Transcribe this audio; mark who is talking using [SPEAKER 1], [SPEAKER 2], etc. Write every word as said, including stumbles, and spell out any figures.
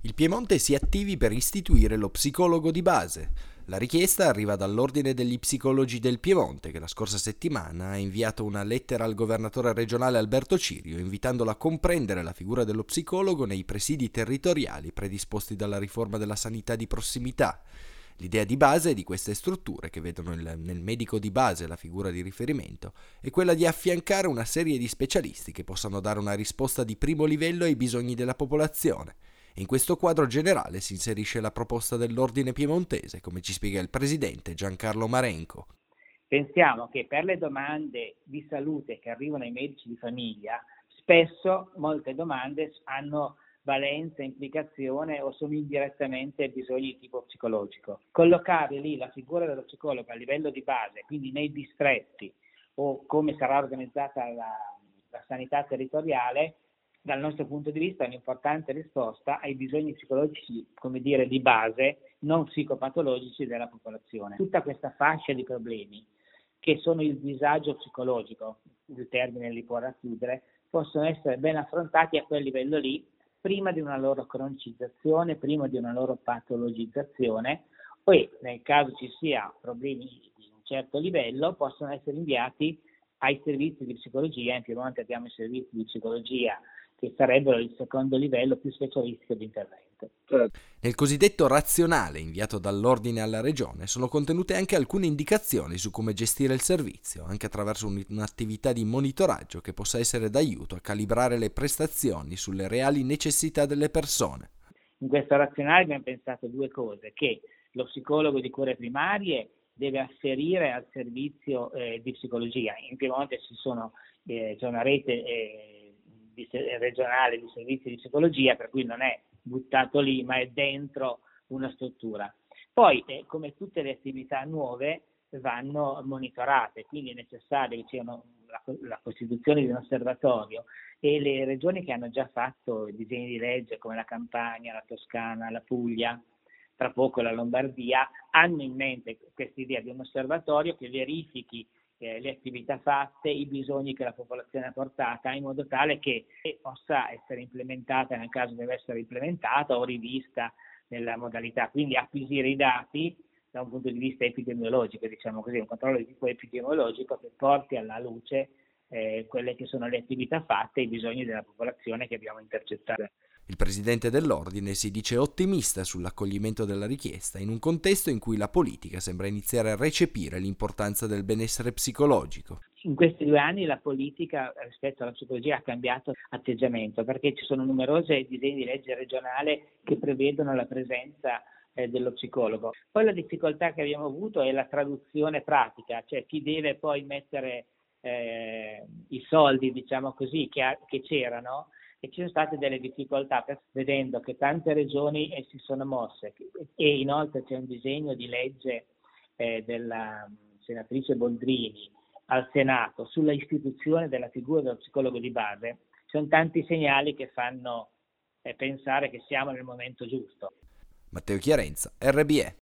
[SPEAKER 1] Il Piemonte si attivi per istituire lo psicologo di base. La richiesta arriva dall'Ordine degli Psicologi del Piemonte, che la scorsa settimana ha inviato una lettera al governatore regionale Alberto Cirio, invitandolo a comprendere la figura dello psicologo nei presidi territoriali predisposti dalla riforma della sanità di prossimità. L'idea di base di queste strutture, che vedono il, nel medico di base la figura di riferimento, è quella di affiancare una serie di specialisti che possano dare una risposta di primo livello ai bisogni della popolazione. In questo quadro generale si inserisce la proposta dell'Ordine Piemontese, come ci spiega il presidente Giancarlo Marenco.
[SPEAKER 2] Pensiamo che per le domande di salute che arrivano ai medici di famiglia, spesso molte domande hanno valenza, implicazione o sono indirettamente bisogni di tipo psicologico. Collocare lì la figura dello psicologo a livello di base, quindi nei distretti o come sarà organizzata la, la sanità territoriale, dal nostro punto di vista è un'importante risposta ai bisogni psicologici, come dire, di base, non psicopatologici della popolazione. Tutta questa fascia di problemi, che sono il disagio psicologico, il termine li può racchiudere, possono essere ben affrontati a quel livello lì, prima di una loro cronicizzazione, prima di una loro patologizzazione, poi nel caso ci sia problemi di un certo livello, possono essere inviati ai servizi di psicologia. In Piemonte abbiamo i servizi di psicologia che sarebbero il secondo livello più specialistico di intervento.
[SPEAKER 1] Nel cosiddetto razionale inviato dall'Ordine alla Regione sono contenute anche alcune indicazioni su come gestire il servizio, anche attraverso un'attività di monitoraggio che possa essere d'aiuto a calibrare le prestazioni sulle reali necessità delle persone.
[SPEAKER 2] In questo razionale abbiamo pensato due cose: che lo psicologo di cure primarie deve afferire al servizio eh, di psicologia. In Piemonte ci sono, eh, c'è una rete eh, di, regionale di servizi di psicologia, per cui non è buttato lì, ma è dentro una struttura. Poi, eh, come tutte le attività nuove, vanno monitorate, quindi è necessario che sia la, la costituzione di un osservatorio, e le regioni che hanno già fatto disegni di legge, come la Campania, la Toscana, la Puglia, tra poco la Lombardia, hanno in mente questa idea di un osservatorio che verifichi eh, le attività fatte, i bisogni che la popolazione ha portata, in modo tale che possa essere implementata nel caso deve essere implementata o rivista nella modalità, quindi acquisire i dati da un punto di vista epidemiologico, diciamo così, un controllo di tipo epidemiologico che porti alla luce eh, quelle che sono le attività fatte e i bisogni della popolazione che abbiamo intercettato.
[SPEAKER 1] Il presidente dell'Ordine si dice ottimista sull'accoglimento della richiesta in un contesto in cui la politica sembra iniziare a recepire l'importanza del benessere psicologico.
[SPEAKER 2] In questi due anni la politica rispetto alla psicologia ha cambiato atteggiamento, perché ci sono numerose disegni di legge regionale che prevedono la presenza eh, dello psicologo. Poi la difficoltà che abbiamo avuto è la traduzione pratica, cioè chi deve poi mettere eh, i soldi, diciamo così, che, ha, che c'erano, e ci sono state delle difficoltà vedendo che tante regioni eh, si sono mosse, e inoltre c'è un disegno di legge eh, della senatrice Boldrini al Senato sulla istituzione della figura dello psicologo di base. Ci sono tanti segnali che fanno eh, pensare che siamo nel momento giusto.
[SPEAKER 1] Matteo Chiarenza, R B E.